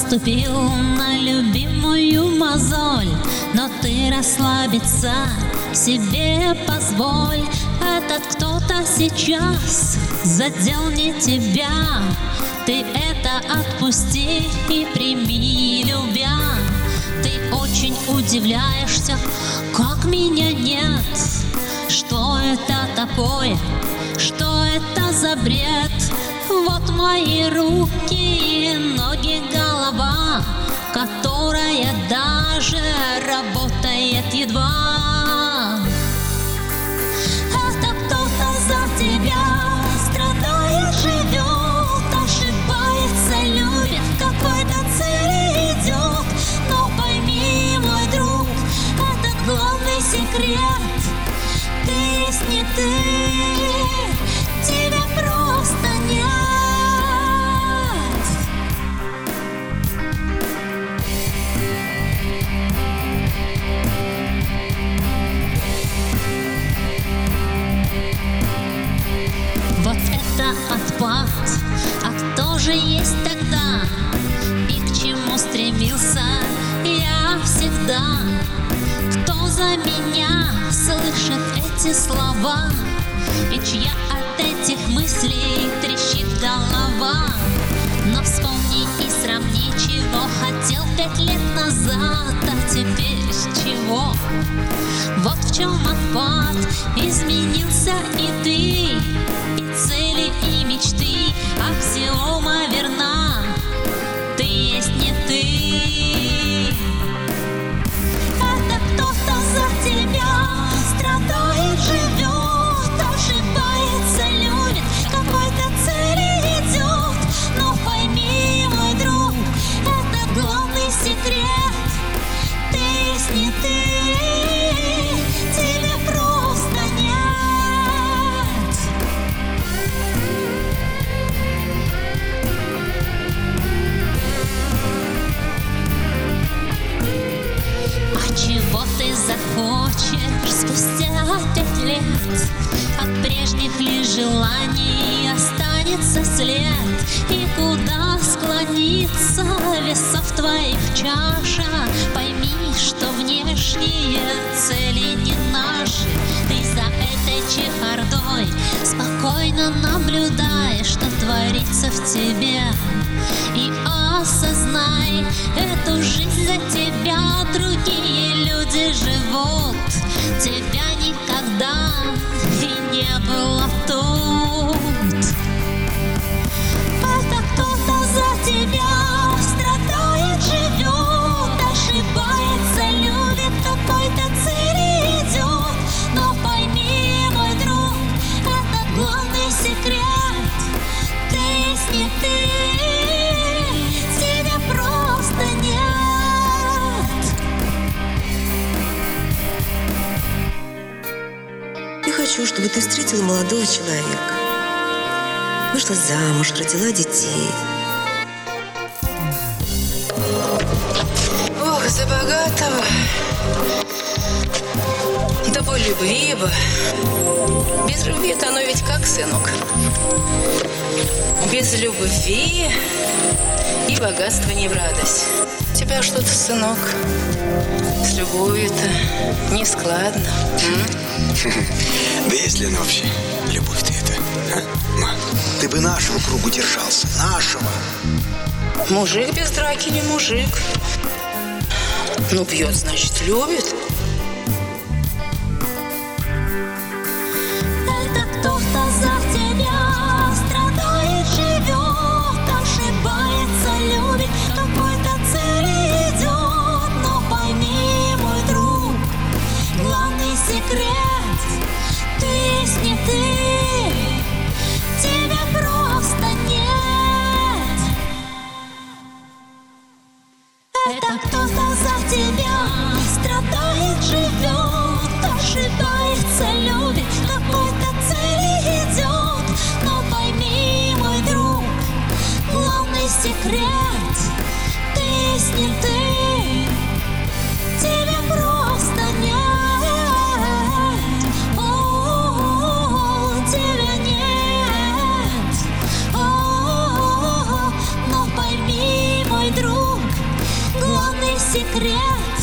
наступил на любимую мозоль, но ты расслабиться себе позволь. Этот кто-то сейчас задел не тебя. Ты это отпусти и прими, любя. Ты очень удивляешься, как меня нет. Что это такое? Что это за бред? Вот мои руки, ноги, голова, которая даже работает едва. Это кто-то за тебя страдает, живет, ошибается, любит, к какой-то цели идет. Но пойми, мой друг, этот главный секрет. Ты есть не ты, тебя просто нет. Вот это отпад, а кто же есть тогда? И к чему стремился я всегда? Кто за меня слышит эти слова? И чья от этих мыслей трещит голова? Но вспомни и сравни, чего хотел 5 лет назад, а теперь чего? Вот в чем отпад, изменился и ты, и цели, и мечты, аксиома верна. Ты есть не ты. Это кто-то за тебя страдает, живет, ошибается, любит, к какой-то цели идет. Но пойми, мой друг, это главный секрет. Ты есть не ты, тебя просто нет. А чего ты захочешь спустя 5 лет? От прежних ли желаний останется след? И куда склонится весов твоих чаша? Пойми, что внешние цели не наши. Ты за этой чехардой спокойно наблюдай, что творится в тебе. И осознай, эту жизнь за тебя другие люди живут. Тебя никогда и не было тут. Это кто-то за тебя страдает, живет, ошибается, любит, к какой-то цели идет. Но пойми, мой друг, это главный секрет. Ты есть не ты, тебя просто нет. Я хочу, чтобы ты встретила молодого человека, вышла замуж, родила детей. Ох, за богатого, да по любви бы. Без любви-то оно ведь как, сынок? Без любви и богатства не в радость. У тебя что-то, сынок, с любовью-то не складно. Да есть ли она вообще, любовь-то это, а? Ма, ты бы нашего кругу держался, нашего. Мужик без драки не мужик. Ну, пьет, значит, любит. Это кто-то за тебя страдает, живет, ошибается, любит, к какой-то цели идет. Но пойми, мой друг, главный секрет. Ты есть не ты, тебя просто нет. Это кто-то за тебя страдает, живет, ошибается, любит, к какой-то цели идет. Но пойми, мой друг, главный секрет. Ты есть не ты, тебя просто нет. секрет.